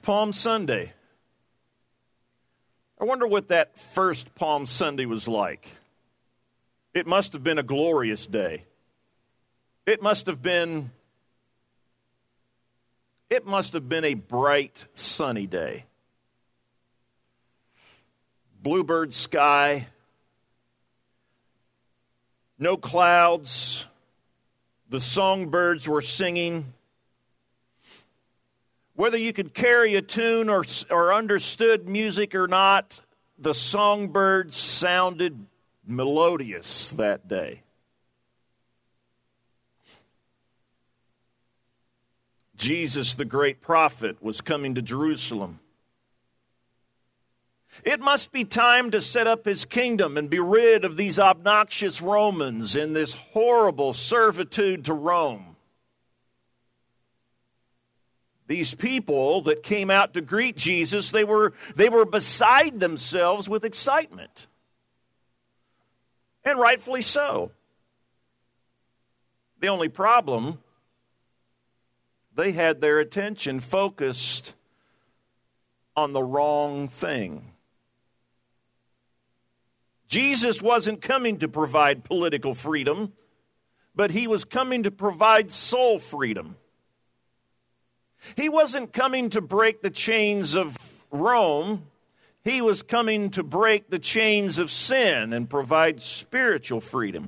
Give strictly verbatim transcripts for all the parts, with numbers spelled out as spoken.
Palm Sunday. I wonder what that first Palm Sunday was like. It must have been a glorious day. It must have been, it must have been a bright, sunny day. Bluebird sky, no clouds, the songbirds were singing. Whether you could carry a tune or, or understood music or not, the songbirds sounded melodious that day. Jesus, the great prophet, was coming to Jerusalem. It must be time to set up his kingdom and be rid of these obnoxious Romans and this horrible servitude to Rome. These people that came out to greet Jesus, they were, they were beside themselves with excitement. And rightfully so. The only problem, they had their attention focused on the wrong thing. Jesus wasn't coming to provide political freedom, but he was coming to provide soul freedom. He wasn't coming to break the chains of Rome. He was coming to break the chains of sin and provide spiritual freedom.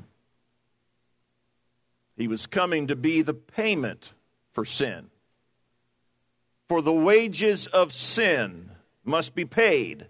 He was coming to be the payment for sin. For the wages of sin must be paid.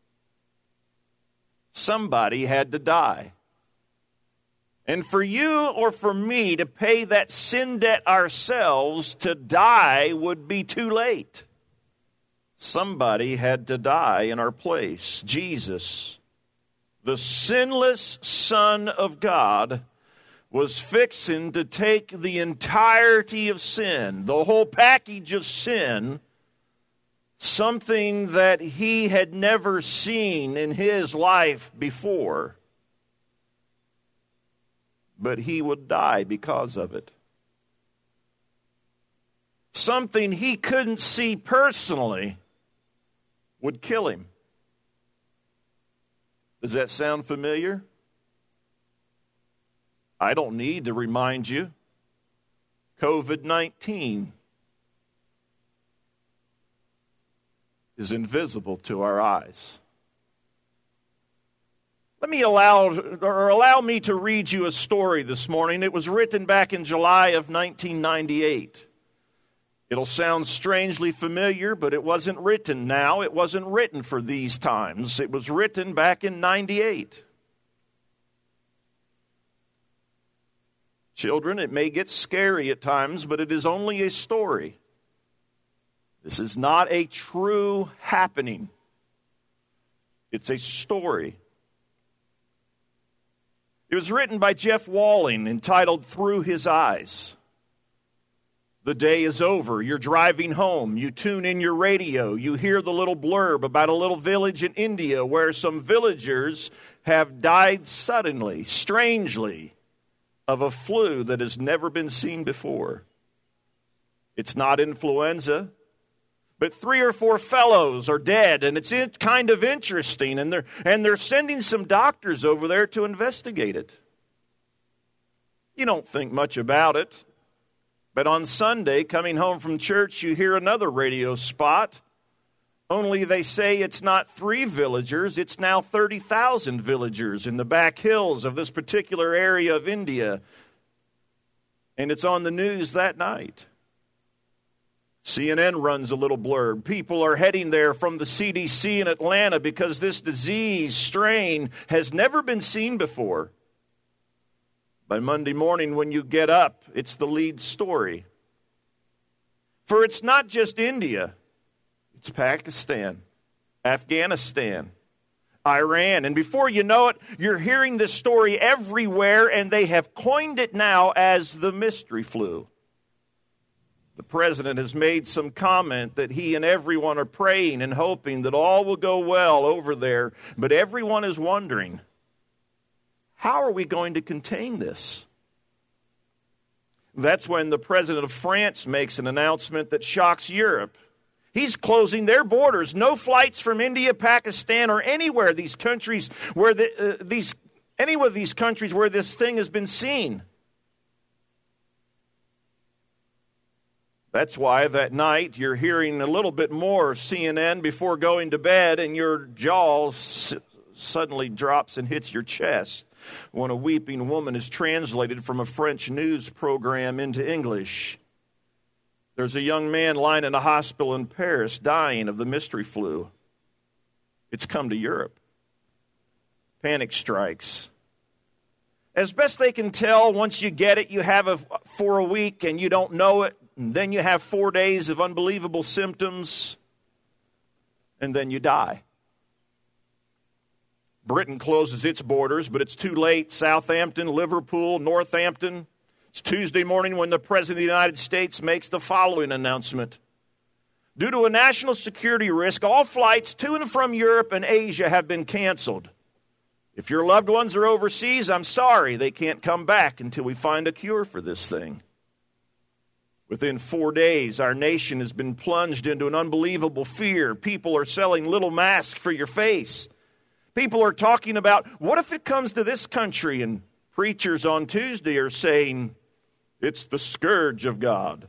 Somebody had to die. And for you or for me to pay that sin debt ourselves, to die would be too late. Somebody had to die in our place. Jesus, the sinless Son of God, was fixing to take the entirety of sin, the whole package of sin, something that he had never seen in his life before. But he would die because of it. Something he couldn't see personally would kill him. Does that sound familiar? I don't need to remind you. covid nineteen is invisible to our eyes. Let me allow, or allow me to read you a story this morning. It was written back in July of nineteen ninety-eight. It'll sound strangely familiar, but it wasn't written now. It wasn't written for these times. It was written back in ninety-eight. Children, it may get scary at times, but it is only a story. This is not a true happening. It's a story. It was written by Jeff Walling, entitled Through His Eyes. The day is over. You're driving home. You tune in your radio. You hear the little blurb about a little village in India where some villagers have died suddenly, strangely, of a flu that has never been seen before. It's not influenza. But three or four fellows are dead, and it's kind of interesting, and they're, and they're sending some doctors over there to investigate it. You don't think much about it, but on Sunday, coming home from church, you hear another radio spot, only they say it's not three villagers, it's now thirty thousand villagers in the back hills of this particular area of India, and it's on the news that night. C N N runs a little blurb. People are heading there from the C D C in Atlanta because this disease strain has never been seen before. By Monday morning when you get up, it's the lead story. For it's not just India. It's Pakistan, Afghanistan, Iran. And before you know it, you're hearing this story everywhere, and they have coined it now as the mystery flu. The president has made some comment that he and everyone are praying and hoping that all will go well over there. But everyone is wondering, how are we going to contain this? That's when the president of France makes an announcement that shocks Europe. He's closing their borders. No flights from India, Pakistan, or anywhere these countries where the, uh, these any of these countries where this thing has been seen. That's why that night you're hearing a little bit more of C N N before going to bed, and your jaw s- suddenly drops and hits your chest when a weeping woman is translated from a French news program into English. There's a young man lying in a hospital in Paris dying of the mystery flu. It's come to Europe. Panic strikes. As best they can tell, once you get it, you have it for a week and you don't know it. And then you have four days of unbelievable symptoms. And then you die. Britain closes its borders, but it's too late. Southampton, Liverpool, Northampton. It's Tuesday morning when the President of the United States makes the following announcement. Due to a national security risk, all flights to and from Europe and Asia have been canceled. If your loved ones are overseas, I'm sorry, they can't come back until we find a cure for this thing. Within four days, our nation has been plunged into an unbelievable fear. People are selling little masks for your face. People are talking about, what if it comes to this country? And preachers on Tuesday are saying, it's the scourge of God.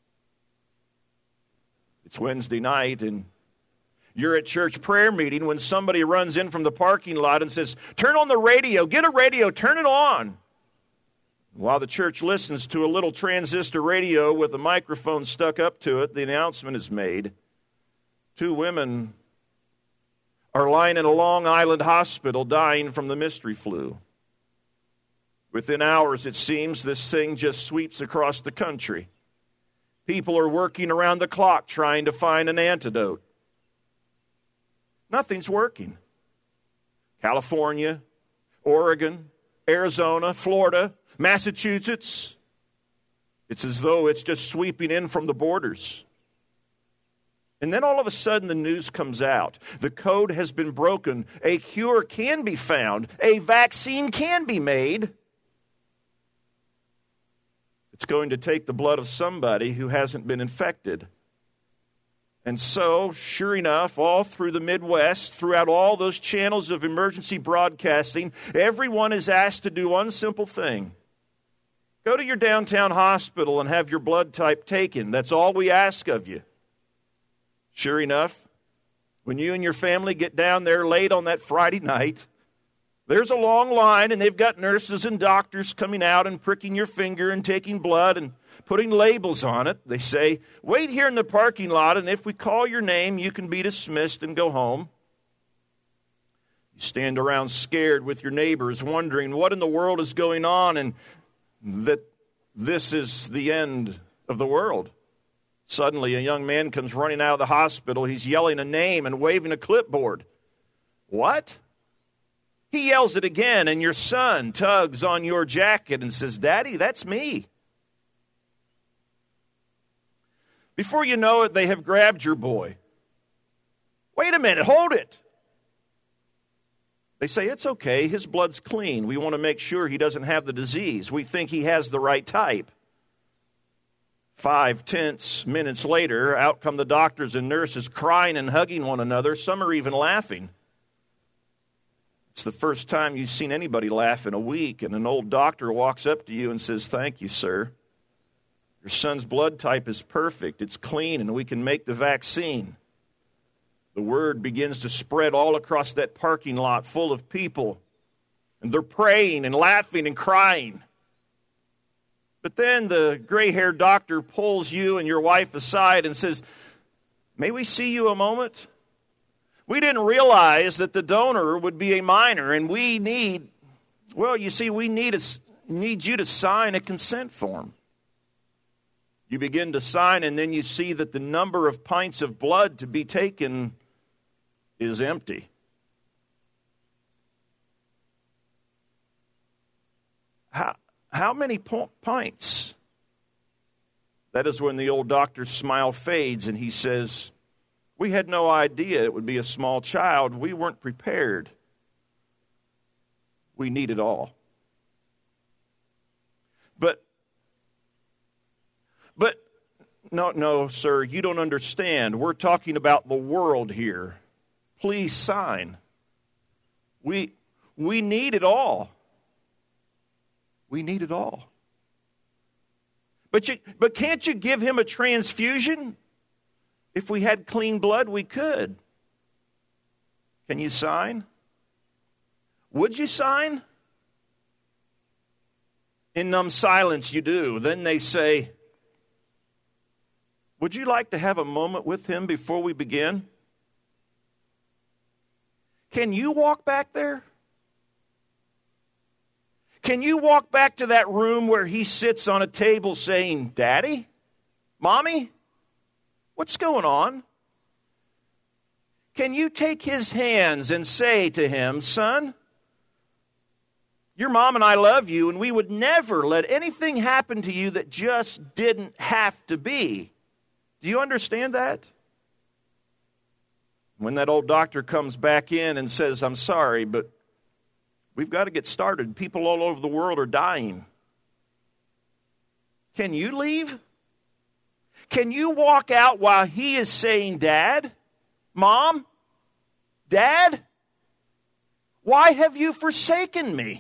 It's Wednesday night, and you're at church prayer meeting when somebody runs in from the parking lot and says, turn on the radio, get a radio, turn it on. While the church listens to a little transistor radio with a microphone stuck up to it, the announcement is made. Two women are lying in a Long Island hospital dying from the mystery flu. Within hours, it seems, this thing just sweeps across the country. People are working around the clock trying to find an antidote. Nothing's working. California, Oregon, Arizona, Florida, Massachusetts. It's as though it's just sweeping in from the borders. And then all of a sudden the news comes out. The code has been broken. A cure can be found. A vaccine can be made. It's going to take the blood of somebody who hasn't been infected. And so, sure enough, all through the Midwest, throughout all those channels of emergency broadcasting, everyone is asked to do one simple thing. Go to your downtown hospital and have your blood type taken. That's all we ask of you. Sure enough, when you and your family get down there late on that Friday night, there's a long line, and they've got nurses and doctors coming out and pricking your finger and taking blood and putting labels on it. They say, wait here in the parking lot, and if we call your name, you can be dismissed and go home. You stand around scared with your neighbors, wondering what in the world is going on and that this is the end of the world. Suddenly, a young man comes running out of the hospital. He's yelling a name and waving a clipboard. What? He yells it again, and your son tugs on your jacket and says, Daddy, that's me. Before you know it, they have grabbed your boy. Wait a minute, hold it. They say, it's okay, his blood's clean. We want to make sure he doesn't have the disease. We think he has the right type. Five tense minutes later, out come the doctors and nurses crying and hugging one another. Some are even laughing. It's the first time you've seen anybody laugh in a week, and an old doctor walks up to you and says, thank you, sir. Your son's blood type is perfect. It's clean, and we can make the vaccine. The word begins to spread all across that parking lot full of people, and they're praying and laughing and crying. But then the gray-haired doctor pulls you and your wife aside and says, may we see you a moment? We didn't realize that the donor would be a minor, and we need, well, you see, we need, a, need you to sign a consent form. You begin to sign, and then you see that the number of pints of blood to be taken is empty. How, how many po- pints? That is when the old doctor's smile fades, and he says, we had no idea it would be a small child. We weren't prepared. We need it all. But, but no, no, sir, you don't understand. We're talking about the world here. Please sign. We, we need it all. We need it all. But you, but can't you give him a transfusion? If we had clean blood, we could. Can you sign? Would you sign? In numb silence, you do. Then they say, would you like to have a moment with him before we begin? Can you walk back there? Can you walk back to that room where he sits on a table saying, Daddy? Mommy? What's going on? Can you take his hands and say to him, Son, your mom and I love you, and we would never let anything happen to you that just didn't have to be. Do you understand that? When that old doctor comes back in and says, I'm sorry, but we've got to get started. People all over the world are dying. Can you leave? Can you walk out while he is saying, Dad, Mom, Dad, why have you forsaken me?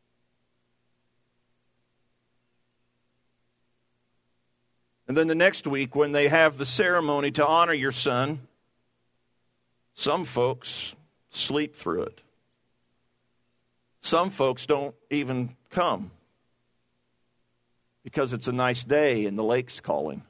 And then the next week, when they have the ceremony to honor your son, some folks sleep through it. Some folks don't even come because it's a nice day and the lake's calling.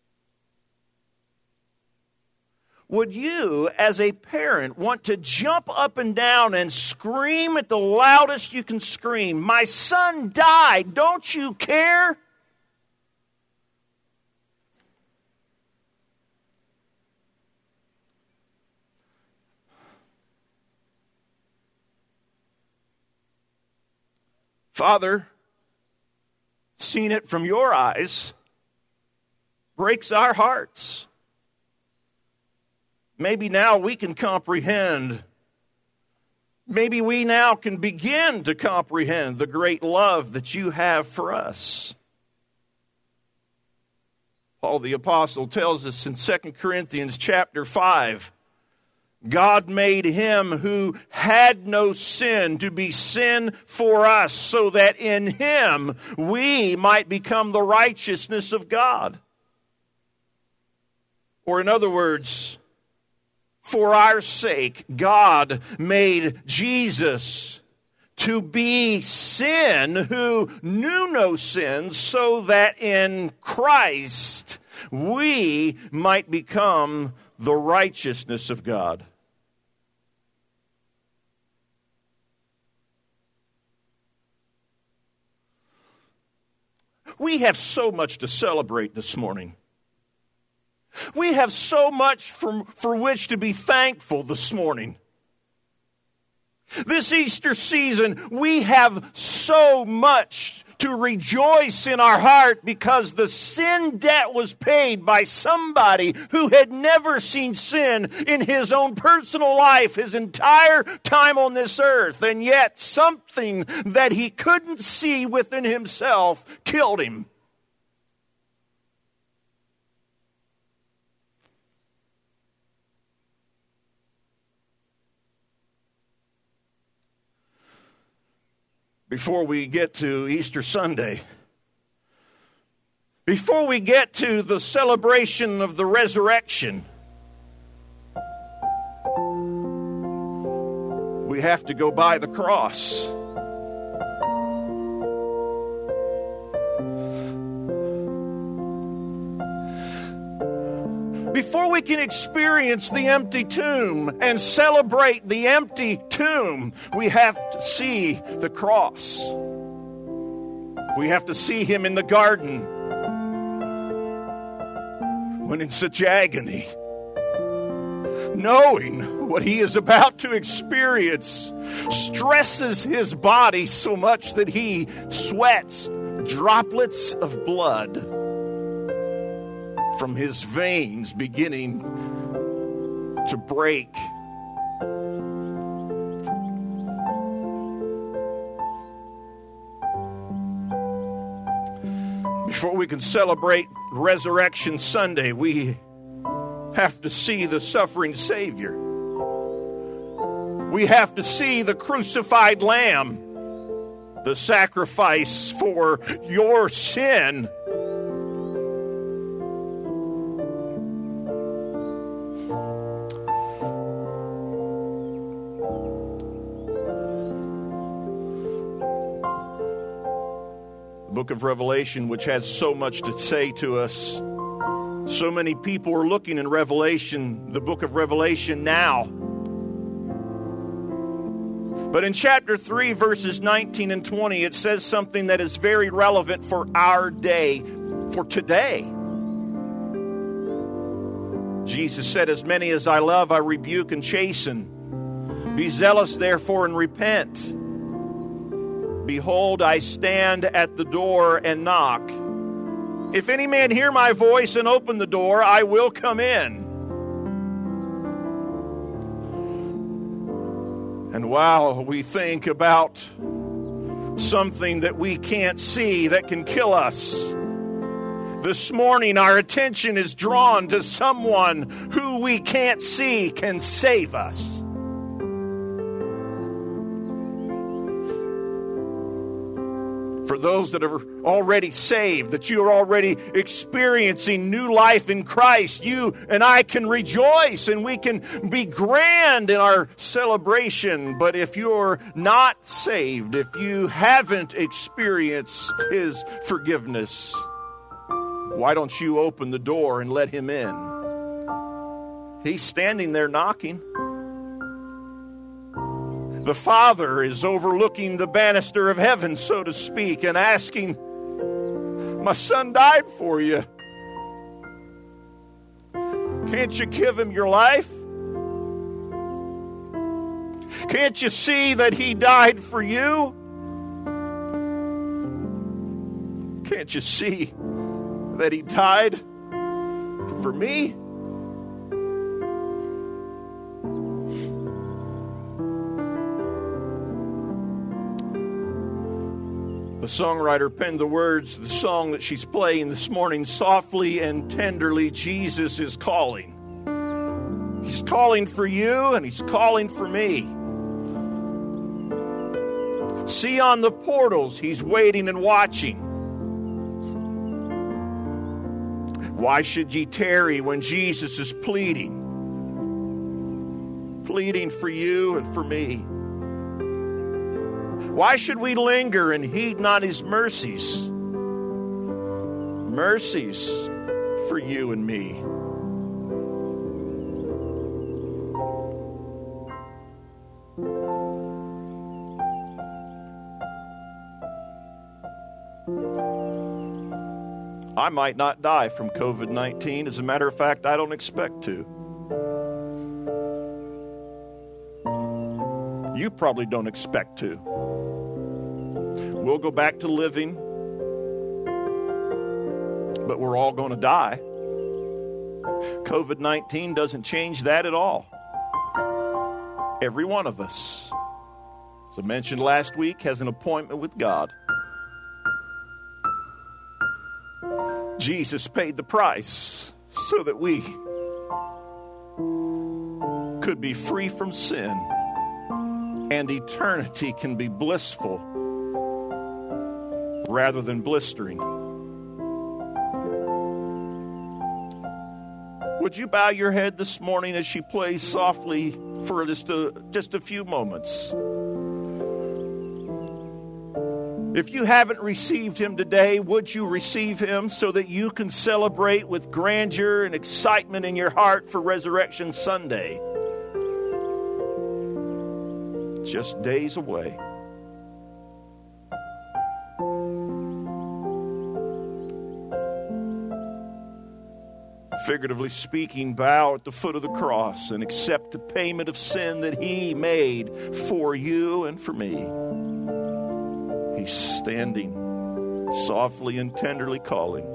Would you, as a parent, want to jump up and down and scream at the loudest you can scream, my son died, don't you care? Father, seeing it from your eyes breaks our hearts. Maybe now we can comprehend. Maybe we now can begin to comprehend the great love that you have for us. Paul the Apostle tells us in Second Corinthians chapter five, God made him who had no sin to be sin for us, so that in him we might become the righteousness of God. Or in other words, for our sake, God made Jesus to be sin who knew no sin, so that in Christ we might become the righteousness of God. We have so much to celebrate this morning. We have so much for, for which to be thankful this morning. This Easter season, we have so much to rejoice in our heart because the sin debt was paid by somebody who had never seen sin in his own personal life his entire time on this earth. And yet something that he couldn't see within himself killed him. Before we get to Easter Sunday, before we get to the celebration of the resurrection, we have to go by the cross. Before we can experience the empty tomb and celebrate the empty tomb, we have to see the cross. We have to see him in the garden when in such agony, knowing what he is about to experience stresses his body so much that he sweats droplets of blood from his veins beginning to break. Before we can celebrate Resurrection Sunday, we have to see the suffering Savior. We have to see the crucified Lamb, the sacrifice for your sin. The book of Revelation, which has so much to say to us. So many people are looking in Revelation, the book of Revelation now. But in chapter three, verses nineteen and twenty, it says something that is very relevant for our day, for today. Jesus said, "As many as I love, I rebuke and chasten. Be zealous, therefore, and repent. Behold, I stand at the door and knock. If any man hear my voice and open the door, I will come in." And while we think about something that we can't see that can kill us, this morning our attention is drawn to someone who we can't see can save us. For those that are already saved, that you are already experiencing new life in Christ, you and I can rejoice and we can be grand in our celebration. But if you're not saved, if you haven't experienced His forgiveness, why don't you open the door and let Him in? He's standing there knocking. The Father is overlooking the banister of heaven, so to speak, and asking, "My son died for you. Can't you give him your life? Can't you see that he died for you? Can't you see that he died for me?" The songwriter penned the words to the song that she's playing this morning. Softly and tenderly, Jesus is calling. He's calling for you and He's calling for me. See on the portals, He's waiting and watching. Why should ye tarry when Jesus is pleading? Pleading for you and for me. Why should we linger and heed not His mercies? Mercies for you and me. I might not die from covid nineteen. As a matter of fact, I don't expect to. You probably don't expect to. We'll go back to living, but we're all going to die. covid nineteen doesn't change that at all. Every one of us, as I mentioned last week, has an appointment with God. Jesus paid the price so that we could be free from sin and eternity can be blissful rather than blistering. Would you bow your head this morning as she plays softly for just a, just a few moments? If you haven't received Him today, would you receive Him so that you can celebrate with grandeur and excitement in your heart for Resurrection Sunday? Just days away. Figuratively speaking, bow at the foot of the cross and accept the payment of sin that He made for you and for me. He's standing, softly and tenderly calling.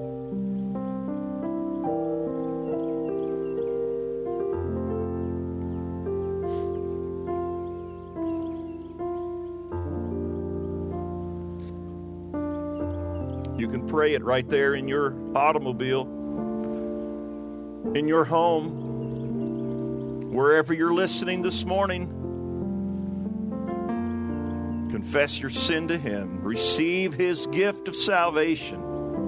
You can pray it right there in your automobile, in your home, wherever you're listening this morning. Confess your sin to Him. Receive His gift of salvation.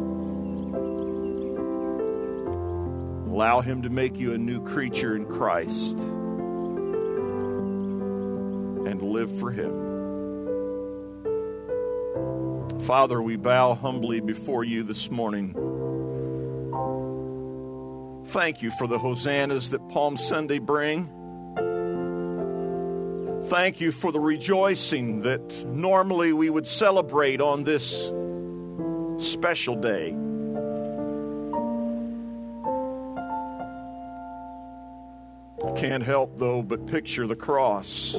Allow Him to make you a new creature in Christ and live for Him. Father, we bow humbly before you this morning. Thank you for the hosannas that Palm Sunday bring. Thank you for the rejoicing that normally we would celebrate on this special day. I can't help, though, but picture the cross,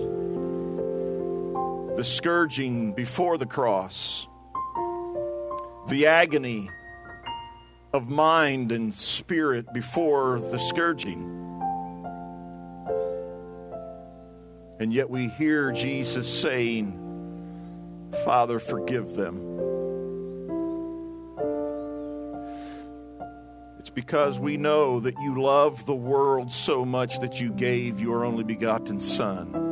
the scourging before the cross, the agony of mind and spirit before the scourging. And yet we hear Jesus saying, Father, forgive them. It's because we know that you love the world so much that you gave your only begotten Son.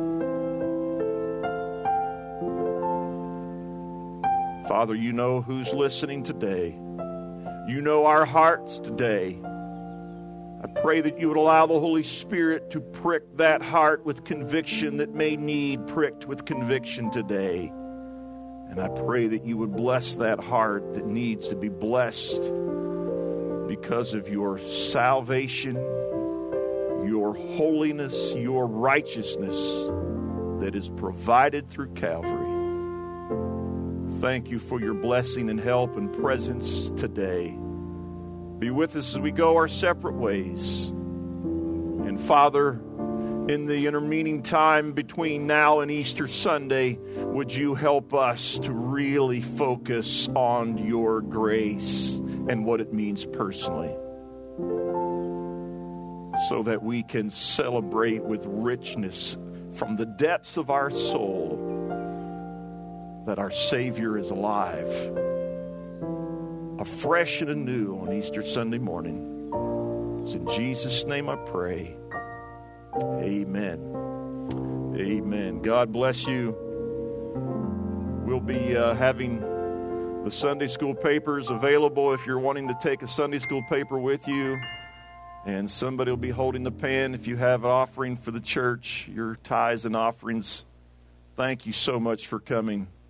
Father, you know who's listening today. You know our hearts today. I pray that you would allow the Holy Spirit to prick that heart with conviction that may need pricked with conviction today. And I pray that you would bless that heart that needs to be blessed because of your salvation, your holiness, your righteousness that is provided through Calvary. Thank you for your blessing and help and presence today. Be with us as we go our separate ways. And Father, in the intervening time between now and Easter Sunday, would you help us to really focus on your grace and what it means personally, so that we can celebrate with richness from the depths of our soul that our Savior is alive, afresh and anew on Easter Sunday morning. It's in Jesus' name I pray. Amen. Amen. God bless you. We'll be uh, having the Sunday school papers available if you're wanting to take a Sunday school paper with you. And somebody will be holding the pen if you have an offering for the church, your tithes and offerings. Thank you so much for coming.